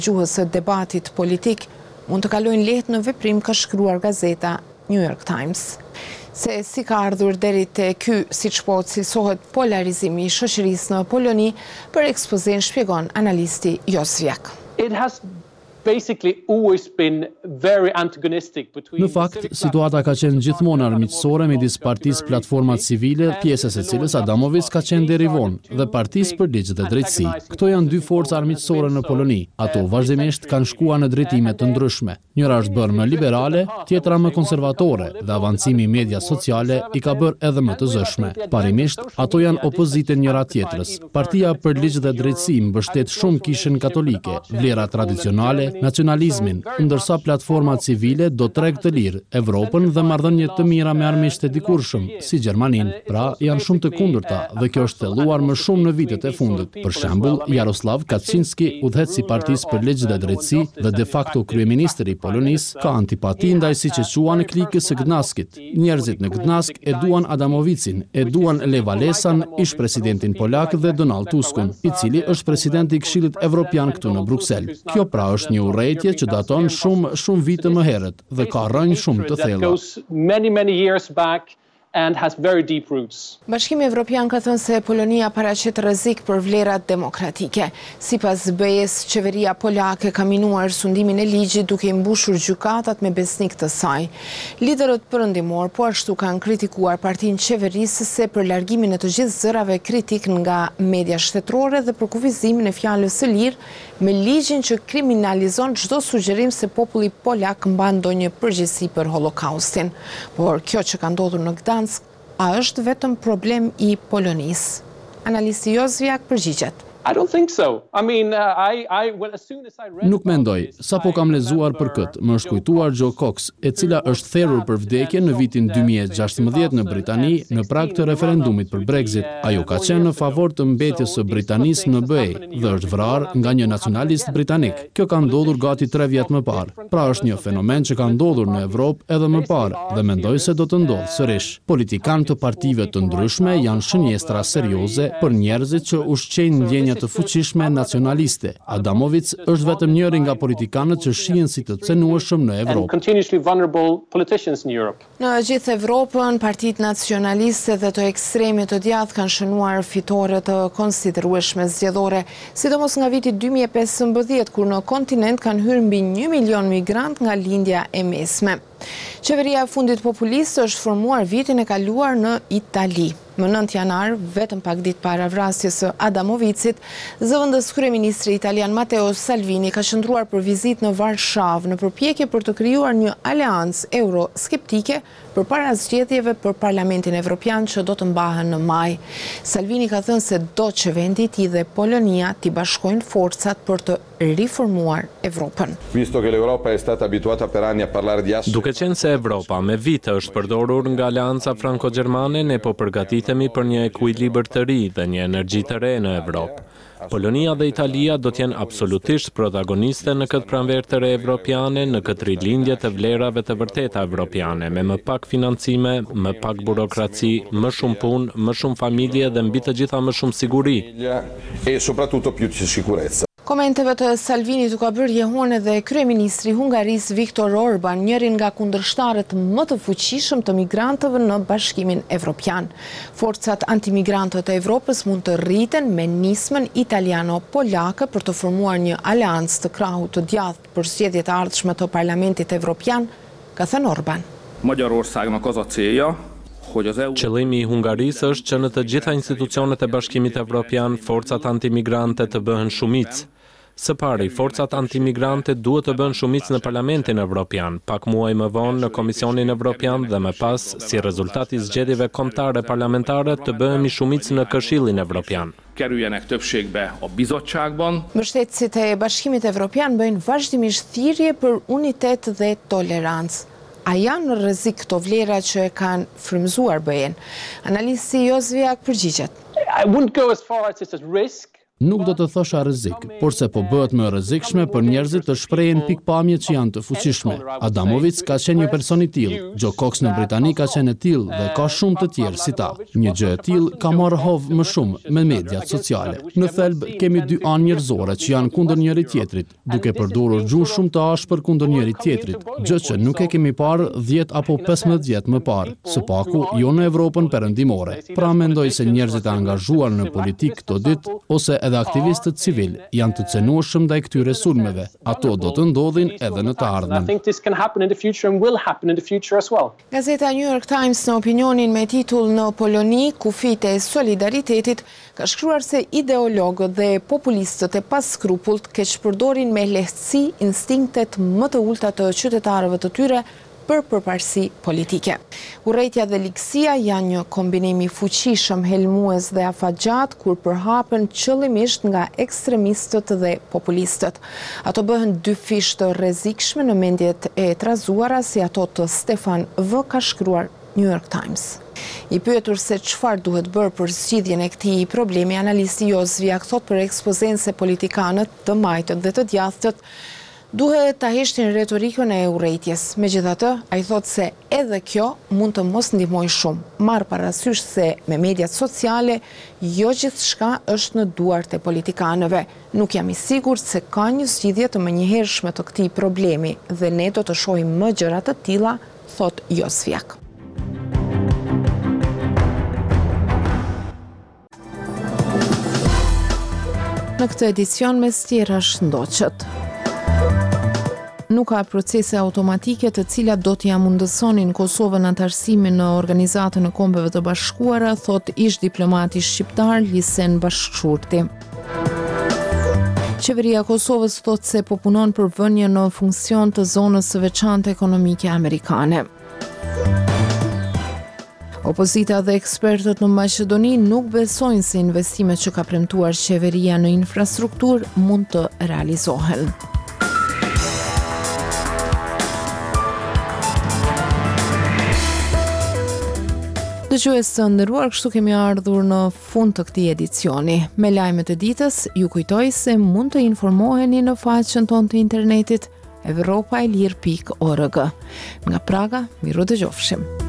Gjuhës së debatit politik mund të kalojnë lehtë në veprim, ka shkruar gazeta New York Times. Se si ka ardhur deri te ky, siç po cilësohet polarizimi i shoqërisë në Poloni, për ekspozin shpjegon analisti Josviak. It has basically always been very antagonistic between. Në fakt, situata ka qenë gjithmonë armiqësore midis Partisë Platformat Civile, pjesës së cilës Adamovic ka qenë deri vonë, dhe Partisë për Ligj dhe Drejtësi. Këto janë dy forca armiqësore në Poloni. Ato vazhdimisht kanë shkuar në drejtime të ndryshme. Njëra është bërë më liberale, tjetra më konservatore, dhe avancimi i media sociale i ka bërë edhe më të zëshme. Parimisht, ato janë opozite njëra tjetrës. Partia për Ligj dhe Drejtësi mbështet shumë kishën katolike, vlera tradicionale, nacionalizmin, ndërsa platformat civile do treg të lirë, Evropën dhe marrëdhënie të mira me armiqtë e dikurshëm, si Gjermaninë. Pra, janë shumë të kundërta dhe kjo është thelluar më shumë në vitet e fundit. Për shembull, Jaroslav Kaczynski, udhëheqësi i Partisë për Ligj dhe Drejtësi dhe de facto kryeministri i Polonisë, ka antipati ndaj siç e quan klikës së Gdańskit. Njerëzit në Gdańsk e duan Adamowicin, e duan Lech Wałęsën, ish presidentin polak dhe Donald Tuskun, i cili është presidenti i Këshillit Evropian këtu në Bruksel. Kjo pra është një urrëtie që daton shumë vite më herët dhe ka rrënjë shumë të thella. And has very deep roots. Bashkimi Evropian ka thënë se Polonia paraqet rrezik për vlerat demokratike. Sipas BE-s, qeveria polake ka minuar sundimin e ligjit duke i mbushur gjykatat me besnik të saj. Liderët perëndimor po ashtu kanë kritikuar partinë qeverisëse për largimin e të gjithë zërave kritik nga media shtetërore dhe për kufizimin e fjalës së lirë me ligjin që kriminalizon çdo sugjerim se populli polak mban ndonjë përgjegjësi për Holokaustin. Por kjo që ka ndodhur në Gdańsk, a është vetëm problem i Polonisë? Analisti Josviak përgjigjet. I don't think so. I mean, as soon as I read. Nuk mendoj, sapo kam lexuar për këtë, më është kujtuar Jo Cox, e cila është therrur për vdekje në vitin 2016 në Britani në prag të referendumit për Brexit. Ajo ka qenë në favor të mbetjes së Britanisë në BE dhe është vrarë nga një nacionalist britanik. Kjo ka ndodhur gati 3 vjet më parë. Pra është një fenomen që ka ndodhur në Evropë edhe më parë dhe mendoj se do të ndodhë sërish. Politikanë të partive të ndryshme janë shënjestra serioze për njerëzit që ushqejnë ndjenja të fuqishme nacionaliste. Adamovic është vetëm njëri nga politikanët që shihen si të cenueshëm në Evropë. Në gjithë Evropën, partitë nacionaliste dhe të ekstremit të djathtë kanë shënuar fitore të konsiderueshme zgjedhore, sidomos nga viti 2015, kur në kontinent kanë hyrë mbi 1 milion migrant nga lindja e mesme. Qeveria e fundit populiste është formuar vitin e kaluar në Itali. Më 9 janar, vetëm pak ditë para vrasjes së Adamovicit, zëvendës kryeministri italian Matteo Salvini ka qëndruar për vizitë në Varshavë në përpjekje për të krijuar një aleancë euroskeptike përpara zgjedhjeve për Parlamentin Evropian që do të mbahen në maj. Salvini ka thënë se do që vendi i tij dhe Polonia t'i bashkojnë forcat për të riformuar Evropën. Duke qenë se Evropa me vite është përdorur nga Aleanca Franco-Gjermane, ne po përgatitemi për një ekuilibër të ri dhe një energji të re në Evropë. Polonia dhe Italia do t'jenë absolutisht protagoniste në këtë pranverë të re evropiane, në këtë rilindje të vlerave të vërteta evropiane, me më pak financime, më pak burokraci, më shumë punë, më shumë familje dhe mbi të gjitha më shumë siguri. Komenteve të Salvinit u ka bërë jehon edhe kryeministri Hungarisë Viktor Orban, njërin nga kundërshtarët më të fuqishëm të migrantëve në Bashkimin Evropian. Forcat antimigrantët e Evropës mund të rriten me nismën italiano-polake për të formuar një aleancë të krahut të djathtë për zgjedhjet e ardhshme të Parlamentit Evropian, ka thënë Orban. Magyarországnak az a célja, Qëllimi i Hungarisë është që në të gjitha institucionet e Bashkimit Evropian, forcat antimigrante të bëhen shumicë. Së pari, forcat antimigrante duhet të bëhen shumicë në Parlamentin Evropian, pak muaj më vonë në Komisionin Evropian dhe më pas, si rezultat i zgjedhjeve kombëtare parlamentare, të bëhemi shumicë në Këshillin Evropian. Kerüljenek többségbe a bizottságban. Mbështetësit e Bashkimit Evropian bëjnë vazhdimisht thirrje për unitet dhe tolerancë. A janë në rrezik këto vlera që e kanë frymëzuar BE-n? Analisti Josviak përgjigjet. I wouldn't go as far as it's a risk. Nuk do të thosha rrezik, por se po bëhet më rrezikshme për njerëzit të shprehen pikpamje që janë të fuqishme. Adamovic ka qenë një person i tillë, Joe Cox në Britani ka qenë e tillë dhe ka shumë të tjerë si ta. Një gjë e tillë ka marrë hov më shumë me mediat sociale. Në thelb kemi dy anë njerëzore që janë kundër njëri tjetrit, duke përdorur gjuhë shumë të ashpër kundër njëri tjetrit, gjë që nuk e kemi parë 10 apo 15 vjet më parë, së paku jo në Evropën perëndimore. Pra mendoj se njerëzit e angazhuar në politikë këto ditë ose edhe aktivistët civil janë të cenueshëm ndaj këtyre sulmeve. Ato do të ndodhin edhe në të ardhmen. Gazeta New York Times në opinionin me titull "Në Poloni, kufijtë e solidaritetit" ka shkruar se ideologët dhe populistët e paskrupullt keqpërdorin me lehtësi instinktet më të ulta të qytetarëve të tyre për përparësi politike. Urrejtja dhe ligësia janë një kombinim i fuqishëm helmues dhe afatgjat kur përhapen qëllimisht nga ekstremistët dhe populistët. Ato bëhen dy fish të rrezikshme në mendjet e trazuara si ato të Stefan V. ka shkruar New York Times. I pyetur se çfarë duhet bërë për zgjidhjen e këtij problemi, analisti Jozviak thot për ekspozen se politikanët, të majtët dhe të djathtët duhet ta heshtin retorikën e urrejtjes. Megjithatë, ai thot se edhe kjo mund të mos ndihmojë shumë. Marr parasysh se me mediat sociale jo gjithçka është në duart e politikanëve. Nuk jam i sigurt se ka një zgjidhje të menjëhershme të këtij problemi dhe ne do të shohim më gjëra të tilla, thot Jozviak. Në këtë edicion mes tjerash ndoqët. Nuk ka procese automatike të cilat do t'ja mundësonin Kosovën antarësimin në Organizatën e Kombeve të Bashkuara, thot ish diplomati shqiptar Lisen Bashkëshurti. Qeveria e Kosovës thot se po punon për vënje në funksion të zonës së veçantë ekonomike amerikane. Opozita dhe ekspertët në Maqedoni nuk besojnë se investimet që ka premtuar qeveria në infrastrukturë mund të realizohen. Dëgjues të nderuar, kështu kemi ardhur në fund të këtij edicioni. Me lajmet e ditës, ju kujtoj se mund të informoheni në faqen tonë të internetit evropaelir.org. Nga Praga, miru dëgjofshim.